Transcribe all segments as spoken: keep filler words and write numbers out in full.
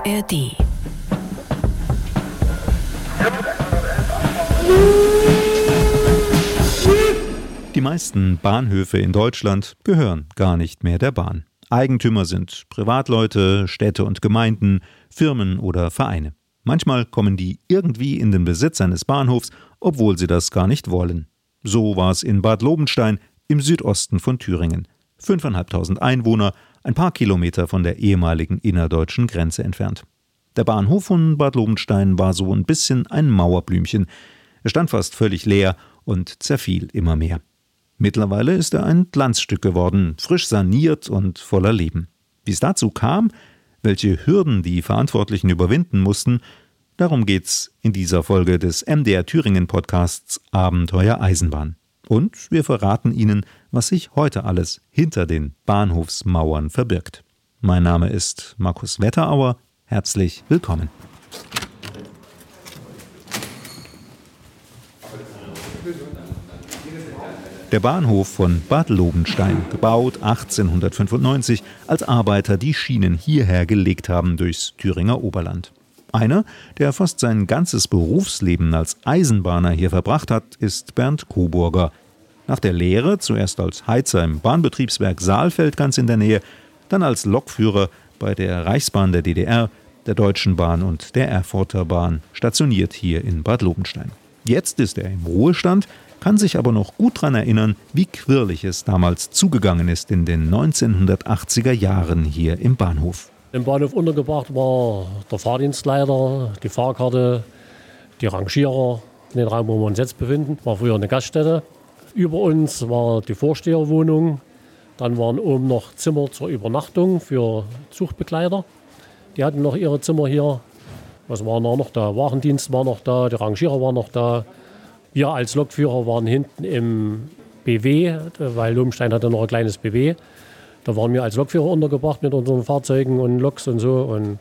A R D. Die meisten Bahnhöfe in Deutschland gehören gar nicht mehr der Bahn. Eigentümer sind Privatleute, Städte und Gemeinden, Firmen oder Vereine. Manchmal kommen die irgendwie in den Besitz eines Bahnhofs, obwohl sie das gar nicht wollen. So war es in Bad Lobenstein im Südosten von Thüringen. fünftausendfünfhundert Einwohner, ein paar Kilometer von der ehemaligen innerdeutschen Grenze entfernt. Der Bahnhof von Bad Lobenstein war so ein bisschen ein Mauerblümchen. Er stand fast völlig leer und zerfiel immer mehr. Mittlerweile ist er ein Glanzstück geworden, frisch saniert und voller Leben. Wie es dazu kam, welche Hürden die Verantwortlichen überwinden mussten, darum geht's in dieser Folge des M D R Thüringen Podcasts Abenteuer Eisenbahn. Und wir verraten Ihnen, was sich heute alles hinter den Bahnhofsmauern verbirgt. Mein Name ist Markus Wetterauer. Herzlich willkommen. Der Bahnhof von Bad Lobenstein, gebaut achtzehnhundertfünfundneunzig, als Arbeiter die Schienen hierher gelegt haben durchs Thüringer Oberland. Einer, der fast sein ganzes Berufsleben als Eisenbahner hier verbracht hat, ist Bernd Coburger. Nach der Lehre, zuerst als Heizer im Bahnbetriebswerk Saalfeld ganz in der Nähe, dann als Lokführer bei der Reichsbahn der D D R, der Deutschen Bahn und der Erfurter Bahn, stationiert hier in Bad Lobenstein. Jetzt ist er im Ruhestand, kann sich aber noch gut daran erinnern, wie quirlig es damals zugegangen ist in den neunzehnhundertachtziger Jahren hier im Bahnhof. Im Bahnhof untergebracht war der Fahrdienstleiter, die Fahrkarte, die Rangierer. In den Raum, wo wir uns jetzt befinden, war früher eine Gaststätte. Über uns war die Vorsteherwohnung. Dann waren oben noch Zimmer zur Übernachtung für Zugbegleiter. Die hatten noch ihre Zimmer hier. Was war noch da? Warendienst war noch da, die Rangierer waren noch da. Wir als Lokführer waren hinten im B W, weil Lobenstein hatte noch ein kleines B W. Da waren wir als Lokführer untergebracht mit unseren Fahrzeugen und Loks und so. Und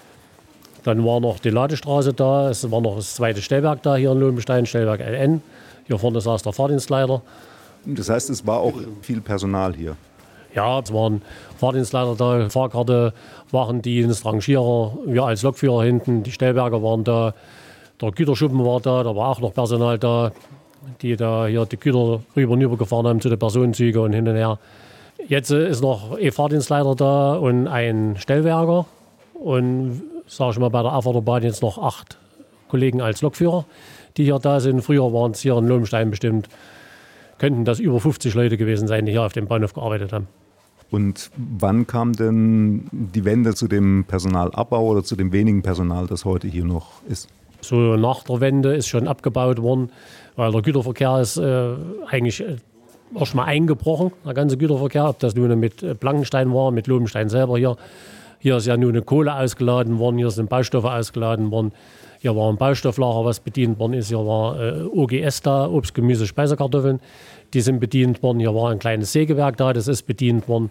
dann war noch die Ladestraße da. Es war noch das zweite Stellwerk da hier in Lobenstein, Stellwerk L N. Hier vorne saß der Fahrdienstleiter. Das heißt, es war auch viel Personal hier? Ja, es waren Fahrdienstleiter da, Fahrkarte, Wachendienst, Rangierer. Wir als Lokführer hinten, die Stellwerke waren da. Der Güterschuppen war da, da war auch noch Personal da, die da hier die Güter rüber und rüber gefahren haben zu den Personenzügen und hin und her. Jetzt ist noch ein Fahrdienstleiter da und ein Stellwerker. Und sage ich mal, bei der Erfurter Bahn jetzt noch acht Kollegen als Lokführer, die hier da sind. Früher waren es hier in Lobenstein bestimmt, könnten das über fünfzig Leute gewesen sein, die hier auf dem Bahnhof gearbeitet haben. Und wann kam denn die Wende zu dem Personalabbau oder zu dem wenigen Personal, das heute hier noch ist? So nach der Wende ist schon abgebaut worden, weil der Güterverkehr ist äh, eigentlich äh, erst mal eingebrochen, der ganze Güterverkehr. Ob das nun mit Blankenstein war, mit Lobenstein selber hier. Hier ist ja nun eine Kohle ausgeladen worden, hier sind Baustoffe ausgeladen worden. Hier war ein Baustofflager, was bedient worden ist. Hier war äh, O G S da, Obst, Gemüse, Speisekartoffeln. Die sind bedient worden. Hier war ein kleines Sägewerk da, das ist bedient worden.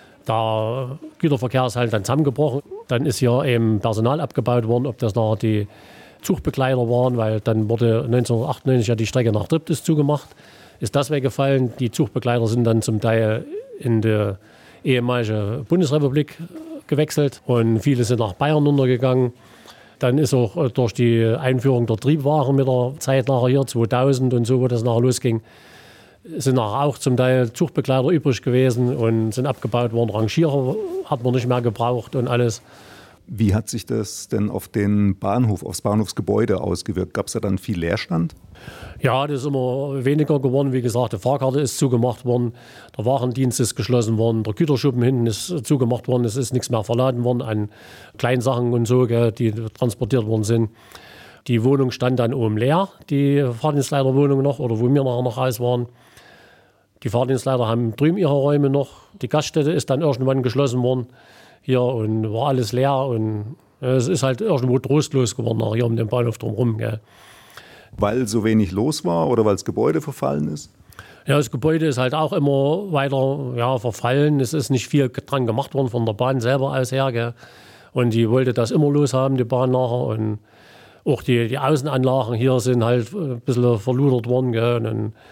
Der Güterverkehr ist halt dann zusammengebrochen. Dann ist hier eben Personal abgebaut worden, ob das nachher die Zugbegleiter waren, weil dann wurde neunzehnhundertachtundneunzig ja die Strecke nach Triptis zugemacht. Ist das weggefallen. Die Zugbegleiter sind dann zum Teil in die ehemalige Bundesrepublik gewechselt und viele sind nach Bayern untergegangen. Dann ist auch durch die Einführung der Triebwagen mit der Zeit nachher hier, zweitausend und so, wo das nachher losging, sind nachher auch zum Teil Zugbegleiter übrig gewesen und sind abgebaut worden. Rangierer hat man nicht mehr gebraucht und alles. Wie hat sich das denn auf den Bahnhof, aufs Bahnhofsgebäude ausgewirkt? Gab es da dann viel Leerstand? Ja, das ist immer weniger geworden. Wie gesagt, die Fahrkarte ist zugemacht worden, der Warendienst ist geschlossen worden, der Güterschuppen hinten ist zugemacht worden, es ist nichts mehr verladen worden an Kleinsachen und so, die transportiert worden sind. Die Wohnung stand dann oben leer, die Fahrdienstleiterwohnung noch, oder wo wir nachher noch raus waren. Die Fahrdienstleiter haben drüben ihre Räume noch. Die Gaststätte ist dann irgendwann geschlossen worden. Hier und war alles leer und es ist halt irgendwo trostlos geworden hier um den Bahnhof drumherum. Gell. Weil so wenig los war oder weil das Gebäude verfallen ist? Ja, das Gebäude ist halt auch immer weiter ja, verfallen. Es ist nicht viel dran gemacht worden von der Bahn selber aus her. Gell. Und die wollte das immer loshaben, die Bahn nachher. Und auch die, die Außenanlagen hier sind halt ein bisschen verludert worden. Gell. Und dann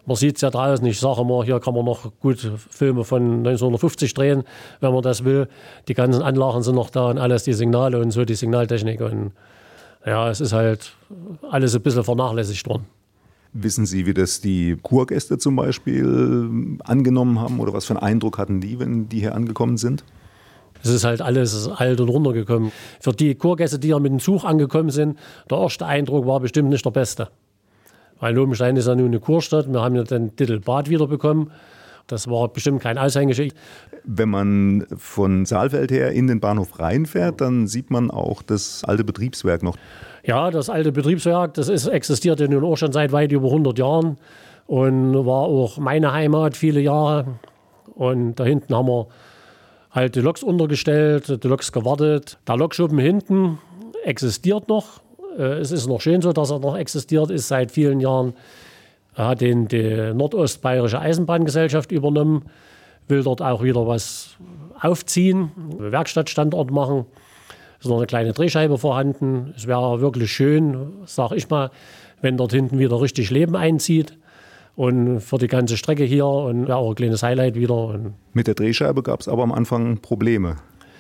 Man sieht es ja draußen, ich sage immer, hier kann man noch gut Filme von neunzehnhundertfünfzig drehen, wenn man das will. Die ganzen Anlagen sind noch da und alles, die Signale und so, die Signaltechnik. Und ja, es ist halt alles ein bisschen vernachlässigt worden. Wissen Sie, wie das die Kurgäste zum Beispiel angenommen haben oder was für einen Eindruck hatten die, wenn die hier angekommen sind? Es ist halt alles alt und runtergekommen. Für die Kurgäste, die ja mit dem Zug angekommen sind, der erste Eindruck war bestimmt nicht der beste. Weil Lobenstein ist ja nun eine Kurstadt. Wir haben ja den Titel Bad wiederbekommen. Das war bestimmt kein Aushängeschild. Wenn man von Saalfeld her in den Bahnhof reinfährt, dann sieht man auch das alte Betriebswerk noch. Ja, das alte Betriebswerk, das ist, existiert ja nun auch schon seit weit über hundert Jahren und war auch meine Heimat viele Jahre. Und da hinten haben wir halt die Loks untergestellt, die Loks gewartet. Der Lokschuppen hinten existiert noch. Es ist noch schön so, dass er noch existiert, ist seit vielen Jahren. Er hat den die Nordostbayerische Eisenbahngesellschaft übernommen, will dort auch wieder was aufziehen, einen Werkstattstandort machen. Es ist noch eine kleine Drehscheibe vorhanden. Es wäre wirklich schön, sage ich mal, wenn dort hinten wieder richtig Leben einzieht. Und für die ganze Strecke hier und ja, auch ein kleines Highlight wieder. Und mit der Drehscheibe gab es aber am Anfang Probleme.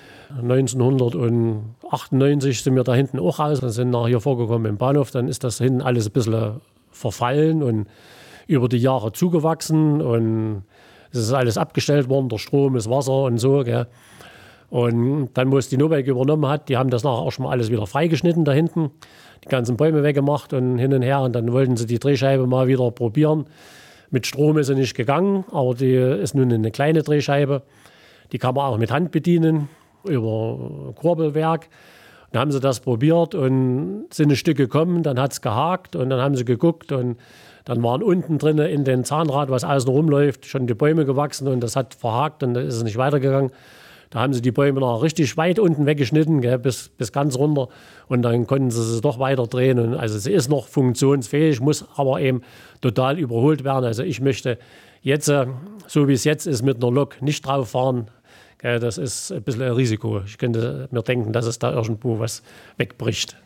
neunzehnhundertachtundneunzig sind wir da hinten auch raus. Dann sind nach hier vorgekommen im Bahnhof. Dann ist das hinten alles ein bisschen verfallen und über die Jahre zugewachsen. Und es ist alles abgestellt worden, der Strom, das Wasser und so. Gell. Und dann, wo es die Nobel übernommen hat, die haben das nachher auch schon mal alles wieder freigeschnitten da hinten. Die ganzen Bäume weggemacht und hin und her. Und dann wollten sie die Drehscheibe mal wieder probieren. Mit Strom ist sie nicht gegangen, aber die ist nun eine kleine Drehscheibe. Die kann man auch mit Hand bedienen, über Kurbelwerk. Dann haben sie das probiert und sind ein Stück gekommen, dann hat es gehakt und dann haben sie geguckt und dann waren unten drin in den Zahnrad, was außen rumläuft, schon die Bäume gewachsen und das hat verhakt und dann ist es nicht weitergegangen. Da haben sie die Bäume noch richtig weit unten weggeschnitten, gell, bis, bis ganz runter und dann konnten sie sie doch weiter drehen. Und also sie ist noch funktionsfähig, muss aber eben total überholt werden. Also ich möchte jetzt, so wie es jetzt ist, mit einer Lok nicht drauf fahren. Das ist ein bisschen ein Risiko. Ich könnte mir denken, dass es da irgendwo was wegbricht.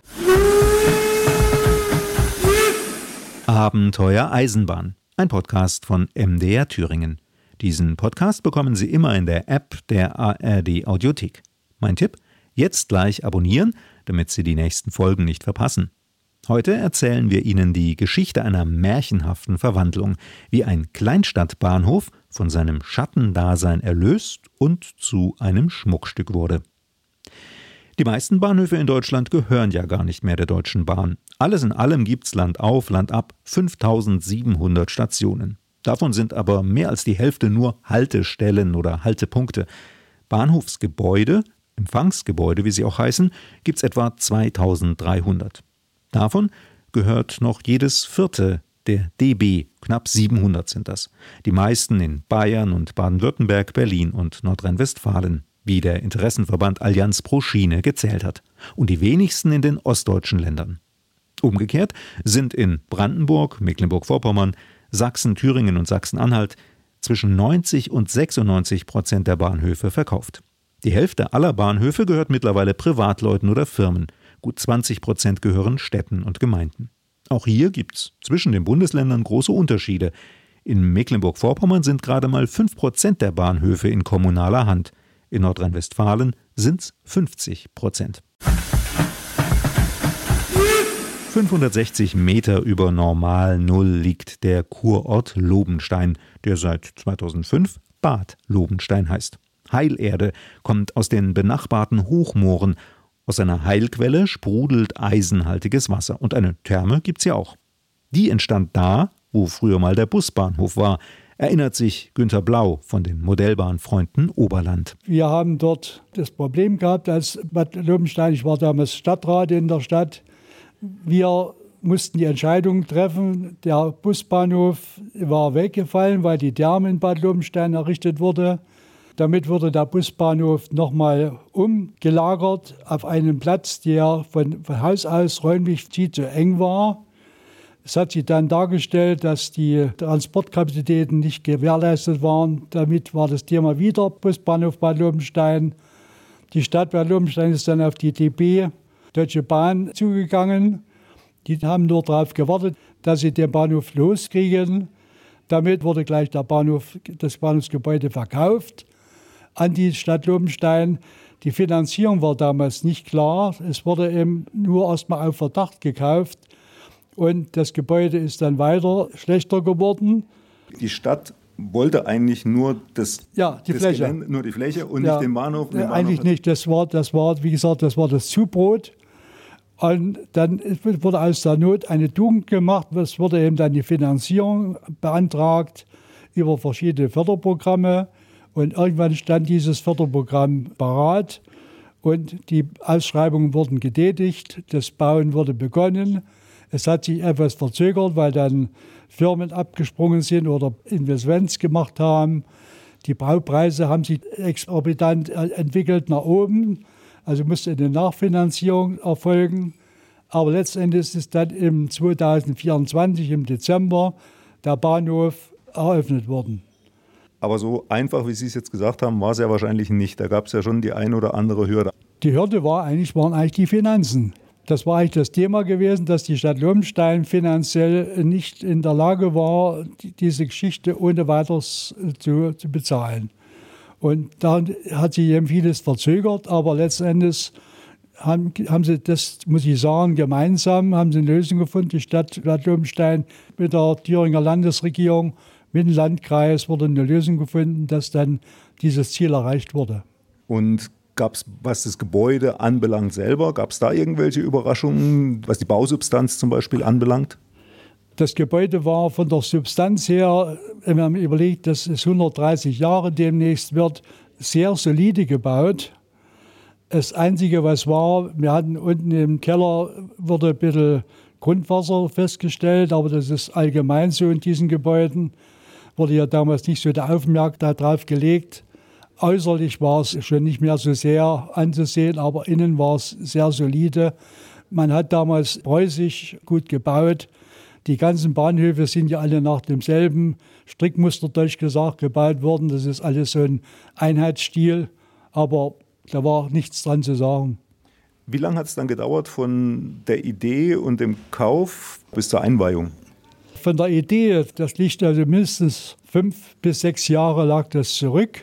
Abenteuer Eisenbahn, ein Podcast von M D R Thüringen. Diesen Podcast bekommen Sie immer in der App der A R D Audiothek. Mein Tipp: jetzt gleich abonnieren, damit Sie die nächsten Folgen nicht verpassen. Heute erzählen wir Ihnen die Geschichte einer märchenhaften Verwandlung, wie ein Kleinstadtbahnhof von seinem Schattendasein erlöst und zu einem Schmuckstück wurde. Die meisten Bahnhöfe in Deutschland gehören ja gar nicht mehr der Deutschen Bahn. Alles in allem gibt's Land auf, Land ab fünftausendsiebenhundert Stationen. Davon sind aber mehr als die Hälfte nur Haltestellen oder Haltepunkte. Bahnhofsgebäude, Empfangsgebäude, wie sie auch heißen, gibt's etwa zweitausenddreihundert. Davon gehört noch jedes vierte der D B, knapp siebenhundert sind das. Die meisten in Bayern und Baden-Württemberg, Berlin und Nordrhein-Westfalen, wie der Interessenverband Allianz pro Schiene gezählt hat. Und die wenigsten in den ostdeutschen Ländern. Umgekehrt sind in Brandenburg, Mecklenburg-Vorpommern, Sachsen, Thüringen und Sachsen-Anhalt zwischen neunzig und sechsundneunzig Prozent der Bahnhöfe verkauft. Die Hälfte aller Bahnhöfe gehört mittlerweile Privatleuten oder Firmen. Gut zwanzig Prozent gehören Städten und Gemeinden. Auch hier gibt es zwischen den Bundesländern große Unterschiede. In Mecklenburg-Vorpommern sind gerade mal fünf Prozent der Bahnhöfe in kommunaler Hand. In Nordrhein-Westfalen sind es fünfzig Prozent. fünfhundertsechzig Meter über Normal Null liegt der Kurort Lobenstein, der seit zweitausendfünf Bad Lobenstein heißt. Heilerde kommt aus den benachbarten Hochmooren. Aus einer Heilquelle sprudelt eisenhaltiges Wasser und eine Therme gibt's ja auch. Die entstand da, wo früher mal der Busbahnhof war, erinnert sich Günter Blau von den Modellbahnfreunden Oberland. Wir haben dort das Problem gehabt als Bad Lobenstein, ich war damals Stadtrat in der Stadt, wir mussten die Entscheidung treffen, der Busbahnhof war weggefallen, weil die Therme in Bad Lobenstein errichtet wurde. Damit wurde der Busbahnhof nochmal umgelagert auf einen Platz, der von, von Haus aus räumlich viel zu eng war. Es hat sich dann dargestellt, dass die Transportkapazitäten nicht gewährleistet waren. Damit war das Thema wieder Busbahnhof Bad Lobenstein. Die Stadt Bad Lobenstein ist dann auf die D B, Deutsche Bahn, zugegangen. Die haben nur darauf gewartet, dass sie den Bahnhof loskriegen. Damit wurde gleich der Bahnhof, das Bahnhofsgebäude verkauft an die Stadt Lobenstein. Die Finanzierung war damals nicht klar. Es wurde eben nur erstmal auf Verdacht gekauft. Und das Gebäude ist dann weiter schlechter geworden. Die Stadt wollte eigentlich nur das, ja, die das Fläche. Gelände, nur die Fläche und ja, nicht den Bahnhof. Den eigentlich Bahnhof nicht. Das war, das war, wie gesagt, das war das Zubrot. Und dann wurde aus der Not eine Tugend gemacht. Es wurde eben dann die Finanzierung beantragt über verschiedene Förderprogramme. Und irgendwann stand dieses Förderprogramm parat. Und die Ausschreibungen wurden getätigt. Das Bauen wurde begonnen. Es hat sich etwas verzögert, weil dann Firmen abgesprungen sind oder Investments gemacht haben. Die Baupreise haben sich exorbitant entwickelt nach oben. Also musste eine Nachfinanzierung erfolgen. Aber letztendlich ist dann im zweitausendvierundzwanzig, im Dezember, der Bahnhof eröffnet worden. Aber so einfach, wie Sie es jetzt gesagt haben, war es ja wahrscheinlich nicht. Da gab es ja schon die ein oder andere Hürde. Die Hürde war eigentlich, waren eigentlich die Finanzen. Das war eigentlich das Thema gewesen, dass die Stadt Lobenstein finanziell nicht in der Lage war, diese Geschichte ohne weiteres zu, zu bezahlen. Und da hat sich eben vieles verzögert, aber letztendlich haben, haben sie, das muss ich sagen, gemeinsam haben sie eine Lösung gefunden. Die Stadt, Stadt Lobenstein mit der Thüringer Landesregierung, mit dem Landkreis wurde eine Lösung gefunden, dass dann dieses Ziel erreicht wurde. Und gab es, was das Gebäude anbelangt selber, gab es da irgendwelche Überraschungen, was die Bausubstanz zum Beispiel anbelangt? Das Gebäude war von der Substanz her, wir haben überlegt, dass es hundertdreißig Jahre demnächst wird, sehr solide gebaut. Das Einzige, was war, wir hatten unten im Keller, wurde ein bisschen Grundwasser festgestellt, aber das ist allgemein so in diesen Gebäuden. Wurde ja damals nicht so der Augenmerk darauf gelegt. Äußerlich war es schon nicht mehr so sehr anzusehen, aber innen war es sehr solide. Man hat damals preußisch gut gebaut. Die ganzen Bahnhöfe sind ja alle nach demselben Strickmuster, deutsch gesagt, gebaut worden. Das ist alles so ein Einheitsstil, aber da war nichts dran zu sagen. Wie lange hat es dann gedauert von der Idee und dem Kauf bis zur Einweihung? Von der Idee, das liegt also mindestens fünf bis sechs Jahre lag das zurück.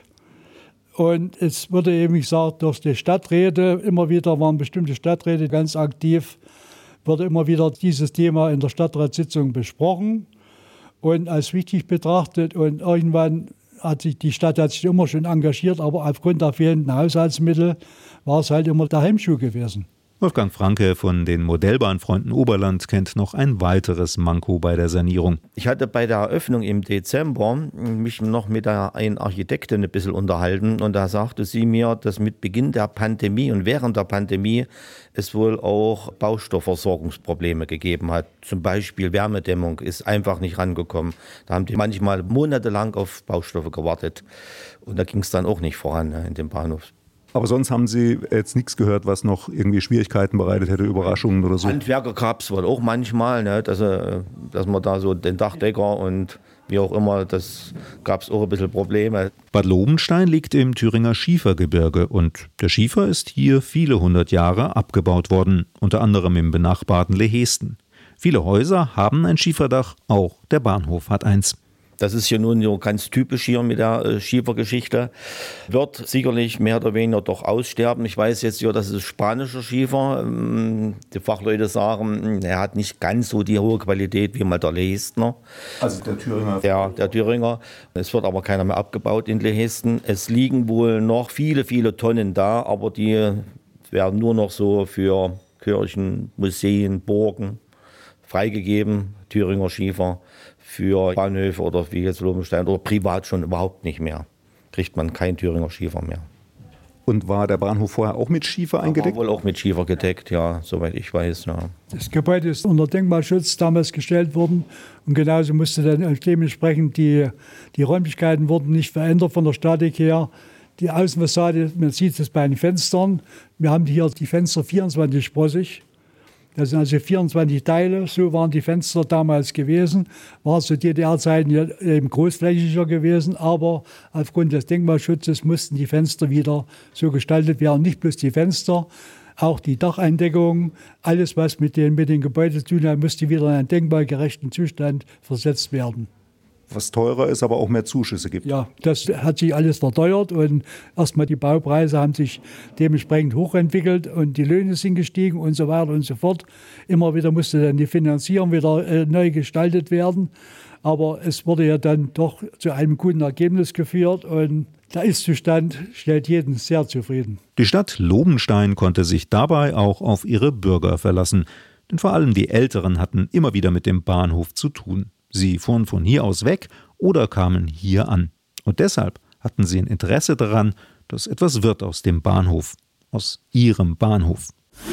Und es wurde eben gesagt, durch die Stadträte, immer wieder waren bestimmte Stadträte ganz aktiv, wurde immer wieder dieses Thema in der Stadtratssitzung besprochen und als wichtig betrachtet. Und irgendwann hat sich die Stadt hat sich immer schon engagiert, aber aufgrund der fehlenden Haushaltsmittel war es halt immer der Hemmschuh gewesen. Wolfgang Franke von den Modellbahnfreunden Oberland kennt noch ein weiteres Manko bei der Sanierung. Ich hatte bei der Eröffnung im Dezember mich noch mit einer Architektin ein bisschen unterhalten und da sagte sie mir, dass mit Beginn der Pandemie und während der Pandemie es wohl auch Baustoffversorgungsprobleme gegeben hat. Zum Beispiel Wärmedämmung ist einfach nicht rangekommen. Da haben die manchmal monatelang auf Baustoffe gewartet und da ging es dann auch nicht voran in dem Bahnhof. Aber sonst haben Sie jetzt nichts gehört, was noch irgendwie Schwierigkeiten bereitet hätte, Überraschungen oder so? Handwerker gab es wohl auch manchmal, ne, dass, dass man da so den Dachdecker und wie auch immer, das gab es auch ein bisschen Probleme. Bad Lobenstein liegt im Thüringer Schiefergebirge und der Schiefer ist hier viele hundert Jahre abgebaut worden, unter anderem im benachbarten Lehesten. Viele Häuser haben ein Schieferdach, auch der Bahnhof hat eins. Das ist hier nun so ganz typisch hier mit der äh, Schiefergeschichte. Wird sicherlich mehr oder weniger doch aussterben. Ich weiß jetzt ja, das ist spanischer Schiefer. Ähm, die Fachleute sagen, er hat nicht ganz so die hohe Qualität wie mal der Lehestner. Also der Thüringer? Ja, der Thüringer. Es wird aber keiner mehr abgebaut in Lehesten. Es liegen wohl noch viele, viele Tonnen da, aber die werden nur noch so für Kirchen, Museen, Burgen freigegeben. Thüringer Schiefer. Für Bahnhöfe oder wie jetzt Lobenstein oder privat schon überhaupt nicht mehr. Kriegt man kein Thüringer Schiefer mehr. Und war der Bahnhof vorher auch mit Schiefer eingedeckt? War wohl auch mit Schiefer gedeckt, ja, soweit ich weiß. Ja. Das Gebäude ist unter Denkmalschutz damals gestellt worden und genauso musste dann dementsprechend die, die Räumlichkeiten wurden nicht verändert von der Statik her. Die Außenfassade, man sieht es bei den Fenstern. Wir haben hier die Fenster vierundzwanzig-sprossig. Das sind also vierundzwanzig Teile, so waren die Fenster damals gewesen. War zu D D R-Zeiten eben großflächiger gewesen, aber aufgrund des Denkmalschutzes mussten die Fenster wieder so gestaltet werden. Nicht bloß die Fenster, auch die Dacheindeckung, alles was mit den, mit den Gebäuden zu tun hat, musste wieder in einen denkmalgerechten Zustand versetzt werden. was teurer ist, aber auch mehr Zuschüsse gibt. Ja, das hat sich alles verteuert und erstmal die Baupreise haben sich dementsprechend hochentwickelt und die Löhne sind gestiegen und so weiter und so fort. Immer wieder musste dann die Finanzierung wieder äh, neu gestaltet werden. Aber es wurde ja dann doch zu einem guten Ergebnis geführt und der Ist-Zustand stellt jeden sehr zufrieden. Die Stadt Lobenstein konnte sich dabei auch auf ihre Bürger verlassen. Denn vor allem die Älteren hatten immer wieder mit dem Bahnhof zu tun. Sie fuhren von hier aus weg oder kamen hier an. Und deshalb hatten sie ein Interesse daran, dass etwas wird aus dem Bahnhof, aus ihrem Bahnhof.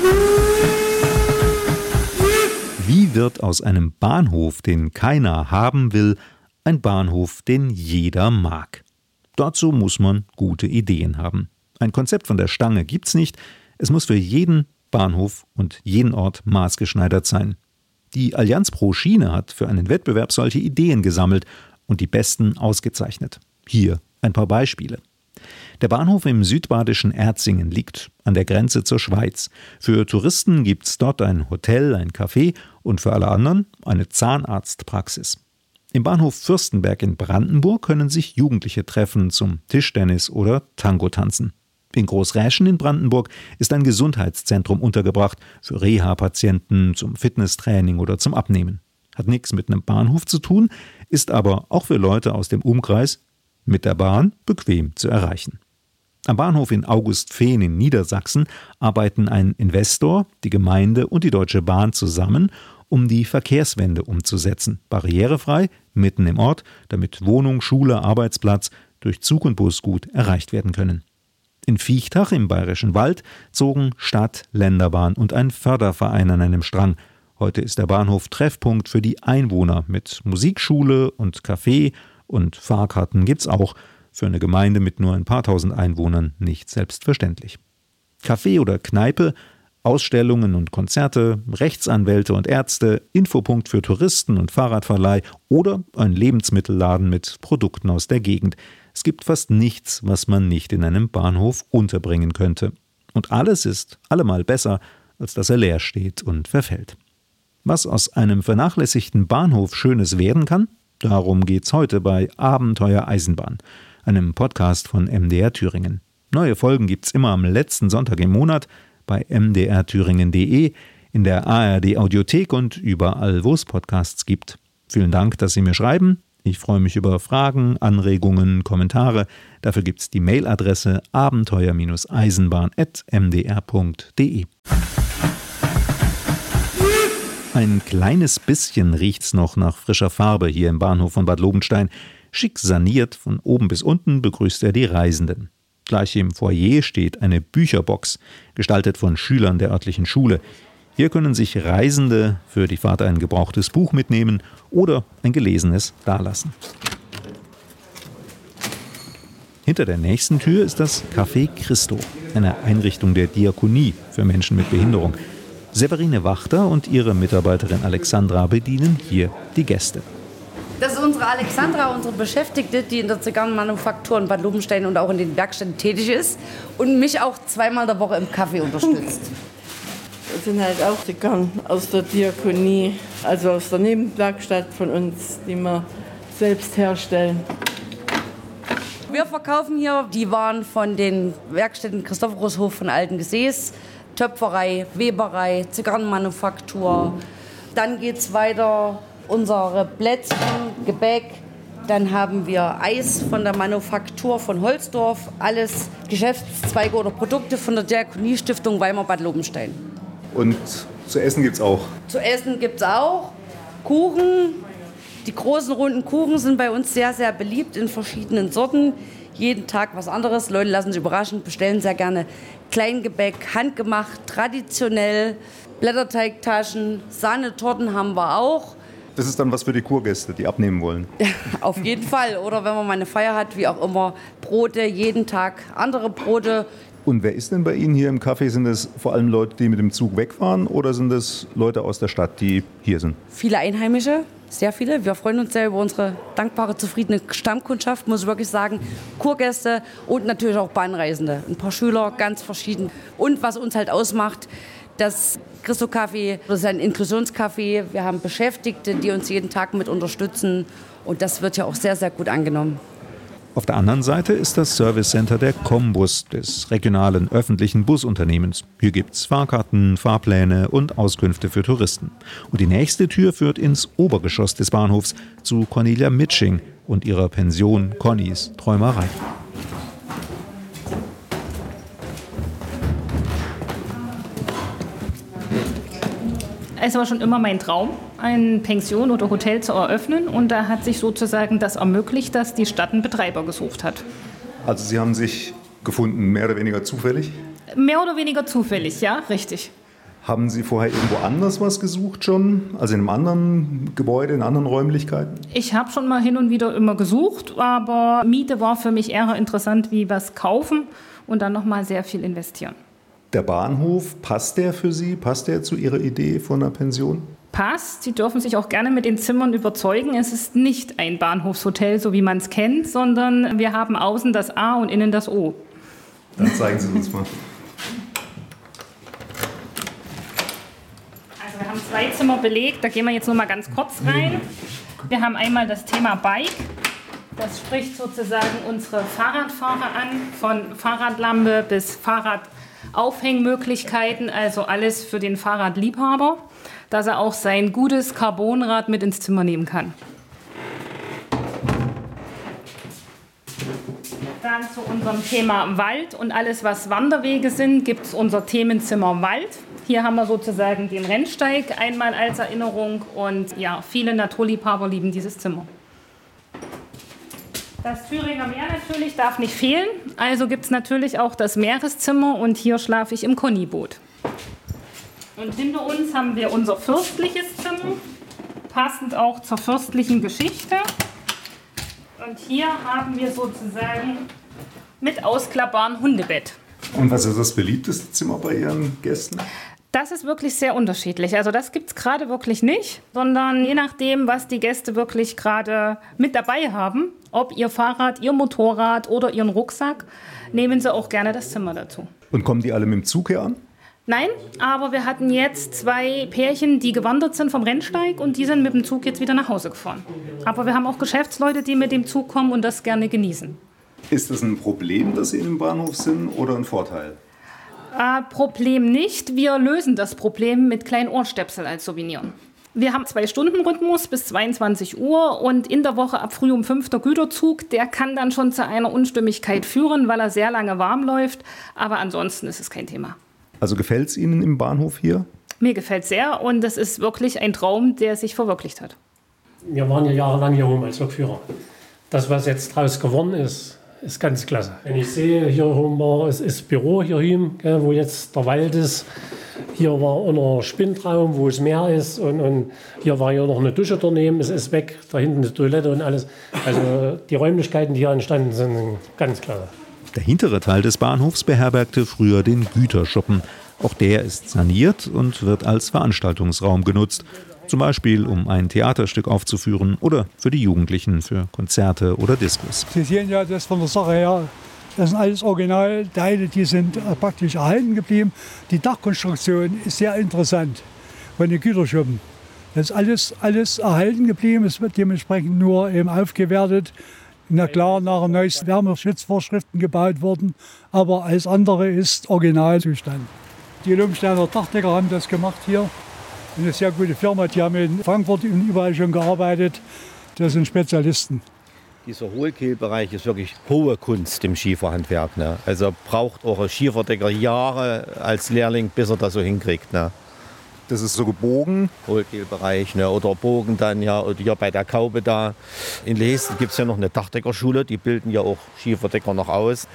Wie wird aus einem Bahnhof, den keiner haben will, ein Bahnhof, den jeder mag? Dazu muss man gute Ideen haben. Ein Konzept von der Stange gibt's nicht. Es muss für jeden Bahnhof und jeden Ort maßgeschneidert sein. Die Allianz pro Schiene hat für einen Wettbewerb solche Ideen gesammelt und die besten ausgezeichnet. Hier ein paar Beispiele. Der Bahnhof im südbadischen Erzingen liegt an der Grenze zur Schweiz. Für Touristen gibt es dort ein Hotel, ein Café und für alle anderen eine Zahnarztpraxis. Im Bahnhof Fürstenberg in Brandenburg können sich Jugendliche treffen zum Tischtennis oder Tango tanzen. In Großräschen in Brandenburg ist ein Gesundheitszentrum untergebracht für Reha-Patienten, zum Fitnesstraining oder zum Abnehmen. Hat nichts mit einem Bahnhof zu tun, ist aber auch für Leute aus dem Umkreis mit der Bahn bequem zu erreichen. Am Bahnhof in Augustfehn in Niedersachsen arbeiten ein Investor, die Gemeinde und die Deutsche Bahn zusammen, um die Verkehrswende umzusetzen. Barrierefrei, mitten im Ort, damit Wohnung, Schule, Arbeitsplatz durch Zug und Bus gut erreicht werden können. In Viechtach im Bayerischen Wald zogen Stadt, Länderbahn und ein Förderverein an einem Strang. Heute ist der Bahnhof Treffpunkt für die Einwohner mit Musikschule und Café und Fahrkarten gibt's auch. Für eine Gemeinde mit nur ein paar tausend Einwohnern nicht selbstverständlich. Café oder Kneipe, Ausstellungen und Konzerte, Rechtsanwälte und Ärzte, Infopunkt für Touristen und Fahrradverleih oder ein Lebensmittelladen mit Produkten aus der Gegend. Es gibt fast nichts, was man nicht in einem Bahnhof unterbringen könnte. Und alles ist allemal besser, als dass er leer steht und verfällt. Was aus einem vernachlässigten Bahnhof Schönes werden kann, darum geht's heute bei Abenteuer Eisenbahn, einem Podcast von M D R Thüringen. Neue Folgen gibt's immer am letzten Sonntag im Monat bei m d r thüringen punkt d e, in der A R D Audiothek und überall, wo es Podcasts gibt. Vielen Dank, dass Sie mir schreiben. Ich freue mich über Fragen, Anregungen, Kommentare. Dafür gibt's die Mailadresse abenteuer Eisenbahn at m d r punkt d e. Ein kleines bisschen riecht's noch nach frischer Farbe hier im Bahnhof von Bad Lobenstein. Schick saniert, von oben bis unten begrüßt er die Reisenden. Gleich im Foyer steht eine Bücherbox, gestaltet von Schülern der örtlichen Schule. Hier können sich Reisende für die Fahrt ein gebrauchtes Buch mitnehmen oder ein gelesenes dalassen. Hinter der nächsten Tür ist das Café Christo, eine Einrichtung der Diakonie für Menschen mit Behinderung. Severine Wachter und ihre Mitarbeiterin Alexandra bedienen hier die Gäste. Das ist unsere Alexandra, unsere Beschäftigte, die in der Zigarrenmanufaktur in Bad Lobenstein und auch in den Werkstätten tätig ist und mich auch zweimal der Woche im Kaffee unterstützt. Das sind halt auch Zigarren aus der Diakonie, also aus der Nebenwerkstatt von uns, die wir selbst herstellen. Wir verkaufen hier die Waren von den Werkstätten Christophorushof von Altengesäß, Töpferei, Weberei, Zigarrenmanufaktur. Dann geht es weiter, unsere Plätzchen, Gebäck. Dann haben wir Eis von der Manufaktur von Holzdorf. Alles Geschäftszweige oder Produkte von der Diakoniestiftung Weimar-Bad Lobenstein. Und zu essen gibt's auch? Zu essen gibt's auch Kuchen. Die großen runden Kuchen sind bei uns sehr, sehr beliebt in verschiedenen Sorten. Jeden Tag was anderes. Leute lassen sich überraschen, bestellen sehr gerne Kleingebäck, handgemacht, traditionell. Blätterteigtaschen, Sahnetorten haben wir auch. Das ist dann was für die Kurgäste, die abnehmen wollen. Ja, auf jeden Fall. Oder wenn man mal eine Feier hat, wie auch immer, Brote, jeden Tag andere Brote. Und wer ist denn bei Ihnen hier im Café? Sind das vor allem Leute, die mit dem Zug wegfahren oder sind das Leute aus der Stadt, die hier sind? Viele Einheimische, sehr viele. Wir freuen uns sehr über unsere dankbare, zufriedene Stammkundschaft, muss ich wirklich sagen. Kurgäste und natürlich auch Bahnreisende. Ein paar Schüler, ganz verschieden. Und was uns halt ausmacht, Das Christo-Café, das ist ein Inklusionscafé. Wir haben Beschäftigte, die uns jeden Tag mit unterstützen. Und das wird ja auch sehr, sehr gut angenommen. Auf der anderen Seite ist das Service Center der Combus, des regionalen öffentlichen Busunternehmens. Hier gibt's Fahrkarten, Fahrpläne und Auskünfte für Touristen. Und die nächste Tür führt ins Obergeschoss des Bahnhofs zu Cornelia Mitsching und ihrer Pension Connys Träumerei. Es war schon immer mein Traum, eine Pension oder Hotel zu eröffnen. Und da hat sich sozusagen das ermöglicht, dass die Stadt einen Betreiber gesucht hat. Also Sie haben sich gefunden, mehr oder weniger zufällig? Mehr oder weniger zufällig, ja, richtig. Haben Sie vorher irgendwo anders was gesucht schon? Also in einem anderen Gebäude, in anderen Räumlichkeiten? Ich habe schon mal hin und wieder immer gesucht, aber Miete war für mich eher interessant wie was kaufen und dann noch mal sehr viel investieren. Der Bahnhof, passt der für Sie? Passt der zu Ihrer Idee von einer Pension? Passt. Sie dürfen sich auch gerne mit den Zimmern überzeugen. Es ist nicht ein Bahnhofshotel, so wie man es kennt, sondern wir haben außen das A und innen das O. Dann zeigen Sie uns mal. Also wir haben zwei Zimmer belegt, da gehen wir jetzt nur mal ganz kurz rein. Wir haben einmal das Thema Bike. Das spricht sozusagen unsere Fahrradfahrer an, von Fahrradlampe bis Fahrradaufhängmöglichkeiten, also alles für den Fahrradliebhaber, dass er auch sein gutes Carbonrad mit ins Zimmer nehmen kann. Dann zu unserem Thema Wald und alles, was Wanderwege sind, gibt es unser Themenzimmer Wald. Hier haben wir sozusagen den Rennsteig einmal als Erinnerung und ja, viele Naturliebhaber lieben dieses Zimmer. Das Thüringer Meer natürlich darf nicht fehlen, also gibt es natürlich auch das Meereszimmer und hier schlafe ich im Conny-Boot. Und hinter uns haben wir unser fürstliches Zimmer, passend auch zur fürstlichen Geschichte. Und hier haben wir sozusagen mit ausklappbarem Hundebett. Und was ist das beliebteste Zimmer bei Ihren Gästen? Das ist wirklich sehr unterschiedlich. Also das gibt es gerade wirklich nicht, sondern je nachdem, was die Gäste wirklich gerade mit dabei haben, ob ihr Fahrrad, ihr Motorrad oder ihren Rucksack, nehmen sie auch gerne das Zimmer dazu. Und kommen die alle mit dem Zug hier an? Nein, aber wir hatten jetzt zwei Pärchen, die gewandert sind vom Rennsteig und die sind mit dem Zug jetzt wieder nach Hause gefahren. Aber wir haben auch Geschäftsleute, die mit dem Zug kommen und das gerne genießen. Ist das ein Problem, dass Sie im Bahnhof sind, oder ein Vorteil? Äh, Problem nicht. Wir lösen das Problem mit kleinen Ohrstöpsel als Souvenir. Wir haben zwei Stunden Rhythmus bis zweiundzwanzig Uhr und in der Woche ab früh um fünf der Güterzug. Der kann dann schon zu einer Unstimmigkeit führen, weil er sehr lange warm läuft. Aber ansonsten ist es kein Thema. Also gefällt es Ihnen im Bahnhof hier? Mir gefällt es sehr und es ist wirklich ein Traum, der sich verwirklicht hat. Wir waren ja jahrelang hier oben als Lokführer. Das, was jetzt draus geworden ist, ist ganz klasse. Wenn ich sehe, hier oben war es ist Büro hier hin, wo jetzt der Wald ist. Hier war unser Spindraum, wo das Meer ist. Und, und hier war hier noch eine Dusche daneben. Es ist weg, da hinten eine Toilette und alles. Also die Räumlichkeiten, die hier entstanden sind, sind ganz klasse. Der hintere Teil des Bahnhofs beherbergte früher den Güterschuppen. Auch der ist saniert und wird als Veranstaltungsraum genutzt. Zum Beispiel, um ein Theaterstück aufzuführen oder für die Jugendlichen für Konzerte oder Diskos. Sie sehen ja, das von der Sache her, das sind alles Originalteile, die sind praktisch erhalten geblieben. Die Dachkonstruktion ist sehr interessant von den Güterschuppen. Das ist alles, alles erhalten geblieben, es wird dementsprechend nur eben aufgewertet. Na klar, nach neuesten Wärmeschutzvorschriften gebaut worden, aber alles andere ist Originalzustand. Die Lumsteiner Dachdecker haben das gemacht hier. Eine sehr gute Firma, die haben in Frankfurt und überall schon gearbeitet. Das sind Spezialisten. Dieser Hohlkehlbereich ist wirklich hohe Kunst im Schieferhandwerk. Ne? Also braucht auch ein Schieferdecker Jahre als Lehrling, bis er das so hinkriegt. Ne? Das ist so gebogen. Hohlkehlbereich, ne? Oder Bogen dann ja, oder hier bei der Kaube da. In Lehesten gibt es ja noch eine Dachdeckerschule, die bilden ja auch Schieferdecker noch aus.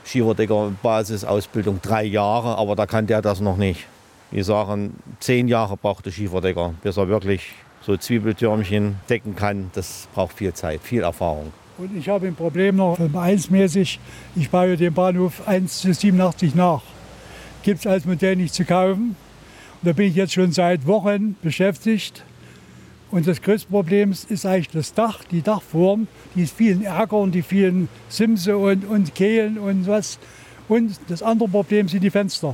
Schieferdecker-Basisausbildung drei Jahre, aber da kann der das noch nicht. Die sagen, zehn Jahre braucht der Schieferdecker, bis er wirklich so Zwiebeldürmchen decken kann. Das braucht viel Zeit, viel Erfahrung. Und ich habe ein Problem noch, eins-mäßig, ich baue den Bahnhof eins zu siebenundachtzig nach. Gibt es als Modell nicht zu kaufen. Und da bin ich jetzt schon seit Wochen beschäftigt. Und das größte Problem ist eigentlich das Dach, die Dachform, die vielen Ärger und die vielen Simse und, und Kehlen und was. Und das andere Problem sind die Fenster.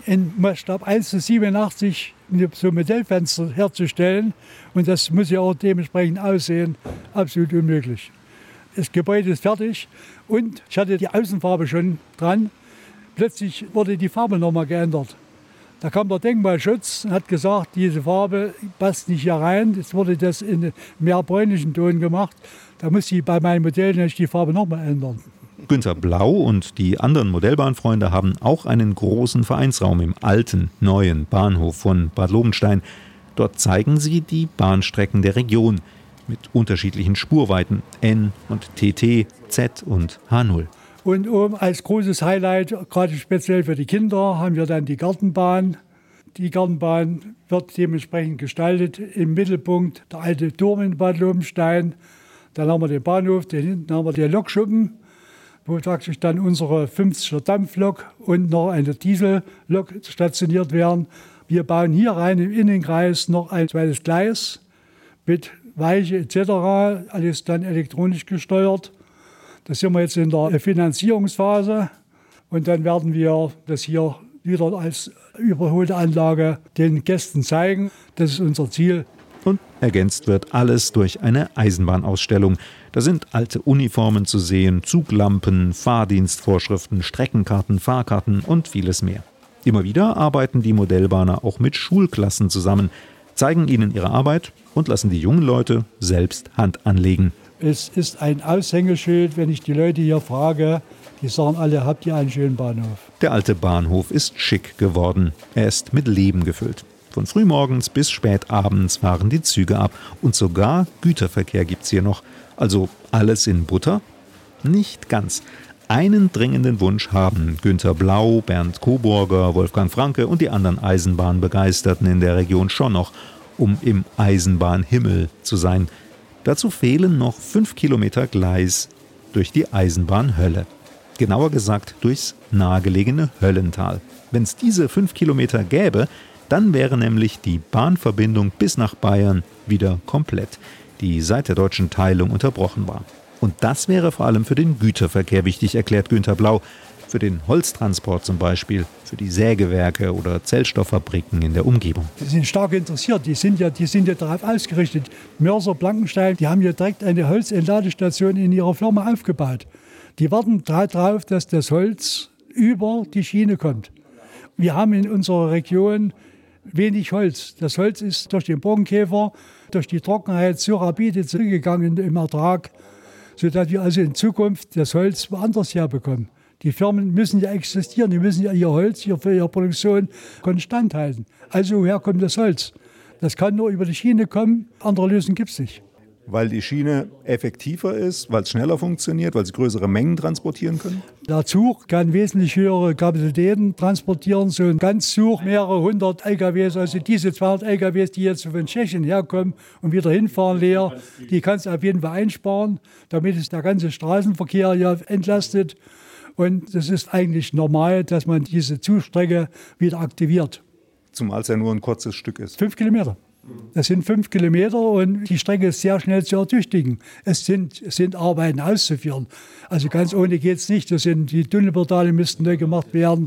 in Maßstab eins zu siebenundachtzig so Modellfenster herzustellen. Und das muss ja auch dementsprechend aussehen. Absolut unmöglich. Das Gebäude ist fertig und ich hatte die Außenfarbe schon dran. Plötzlich wurde die Farbe nochmal geändert. Da kam der Denkmalschutz und hat gesagt, diese Farbe passt nicht hier rein. Jetzt wurde das in mehr bräunlichen Ton gemacht. Da muss ich bei meinem Modell natürlich die Farbe nochmal ändern. Günter Blau und die anderen Modellbahnfreunde haben auch einen großen Vereinsraum im alten, neuen Bahnhof von Bad Lobenstein. Dort zeigen sie die Bahnstrecken der Region mit unterschiedlichen Spurweiten N und T T, Z und H null. Und oben als großes Highlight, gerade speziell für die Kinder, haben wir dann die Gartenbahn. Die Gartenbahn wird dementsprechend gestaltet. Im Mittelpunkt der alte Turm in Bad Lobenstein. Dann haben wir den Bahnhof, den hinten haben wir den Lokschuppen, wo praktisch dann unsere fünfziger Dampflok und noch eine Diesellok stationiert werden. Wir bauen hier rein im Innenkreis noch ein zweites Gleis mit Weiche et cetera. Alles dann elektronisch gesteuert. Da sind wir jetzt in der Finanzierungsphase und dann werden wir das hier wieder als überholte Anlage den Gästen zeigen. Das ist unser Ziel. Und ergänzt wird alles durch eine Eisenbahnausstellung. Da sind alte Uniformen zu sehen, Zuglampen, Fahrdienstvorschriften, Streckenkarten, Fahrkarten und vieles mehr. Immer wieder arbeiten die Modellbahner auch mit Schulklassen zusammen, zeigen ihnen ihre Arbeit und lassen die jungen Leute selbst Hand anlegen. Es ist ein Aushängeschild, wenn ich die Leute hier frage, die sagen alle, habt ihr einen schönen Bahnhof? Der alte Bahnhof ist schick geworden. Er ist mit Leben gefüllt. Von frühmorgens bis spät abends fahren die Züge ab. Und sogar Güterverkehr gibt's hier noch. Also alles in Butter? Nicht ganz. Einen dringenden Wunsch haben Günter Blau, Bernd Coburger, Wolfgang Franke und die anderen Eisenbahnbegeisterten in der Region schon noch, um im Eisenbahnhimmel zu sein. Dazu fehlen noch fünf Kilometer Gleis durch die Eisenbahnhölle. Genauer gesagt durchs nahegelegene Höllental. Wenn es diese fünf Kilometer gäbe, dann wäre nämlich die Bahnverbindung bis nach Bayern wieder komplett, die seit der deutschen Teilung unterbrochen war. Und das wäre vor allem für den Güterverkehr wichtig, erklärt Günter Blau. Für den Holztransport zum Beispiel, für die Sägewerke oder Zellstofffabriken in der Umgebung. Die sind stark interessiert, die sind ja, die sind ja darauf ausgerichtet. Mörser, Blankenstein, die haben ja direkt eine Holzentladestation in ihrer Firma aufgebaut. Die warten darauf, dass das Holz über die Schiene kommt. Wir haben in unserer Region wenig Holz. Das Holz ist durch den Borkenkäfer, durch die Trockenheit so rapide zurückgegangen im Ertrag, sodass wir also in Zukunft das Holz woanders herbekommen. Die Firmen müssen ja existieren, die müssen ja ihr Holz hier für ihre Produktion konstant halten. Also woher kommt das Holz? Das kann nur über die Schiene kommen, andere Lösung gibt es nicht. Weil die Schiene effektiver ist, weil es schneller funktioniert, weil sie größere Mengen transportieren können? Der Zug kann wesentlich höhere Kapazitäten transportieren. So ein Ganzzug, mehrere hundert L K Ws, also diese zweihundert L K Ws, die jetzt von Tschechien herkommen und wieder hinfahren leer, die kannst du auf jeden Fall einsparen, damit es der ganze Straßenverkehr ja entlastet. Und es ist eigentlich normal, dass man diese Zugstrecke wieder aktiviert. Zumal es ja nur ein kurzes Stück ist. Fünf Kilometer. Das sind fünf Kilometer und die Strecke ist sehr schnell zu ertüchtigen. Es sind, es sind Arbeiten auszuführen. Also ganz ohne geht es nicht. Das sind, die Tunnelportale müssten neu gemacht werden.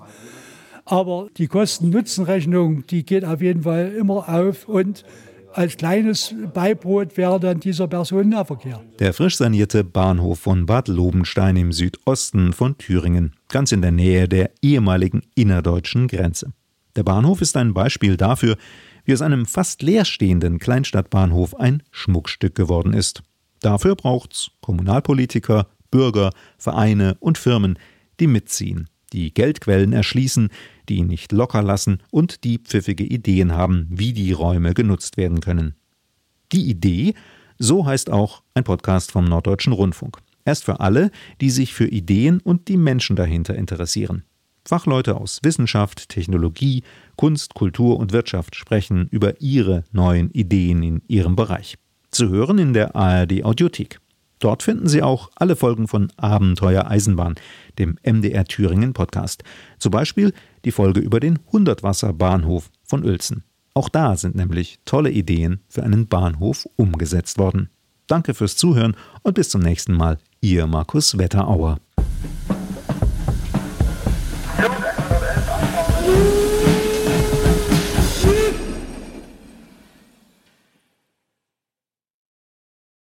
Aber die Kosten-Nutzen-Rechnung, die geht auf jeden Fall immer auf. Und als kleines Beibrot wäre dann dieser Personennahverkehr. Der frisch sanierte Bahnhof von Bad Lobenstein im Südosten von Thüringen, ganz in der Nähe der ehemaligen innerdeutschen Grenze. Der Bahnhof ist ein Beispiel dafür, wie aus einem fast leerstehenden Kleinstadtbahnhof ein Schmuckstück geworden ist. Dafür braucht's Kommunalpolitiker, Bürger, Vereine und Firmen, die mitziehen, die Geldquellen erschließen, die ihn nicht locker lassen und die pfiffige Ideen haben, wie die Räume genutzt werden können. Die Idee, so heißt auch ein Podcast vom Norddeutschen Rundfunk. Er ist für alle, die sich für Ideen und die Menschen dahinter interessieren. Fachleute aus Wissenschaft, Technologie, Kunst, Kultur und Wirtschaft sprechen über ihre neuen Ideen in ihrem Bereich. Zu hören in der A R D Audiothek. Dort finden Sie auch alle Folgen von Abenteuer Eisenbahn, dem M D R Thüringen Podcast. Zum Beispiel die Folge über den Hundertwasser-Bahnhof von Uelzen. Auch da sind nämlich tolle Ideen für einen Bahnhof umgesetzt worden. Danke fürs Zuhören und bis zum nächsten Mal. Ihr Markus Wetterauer.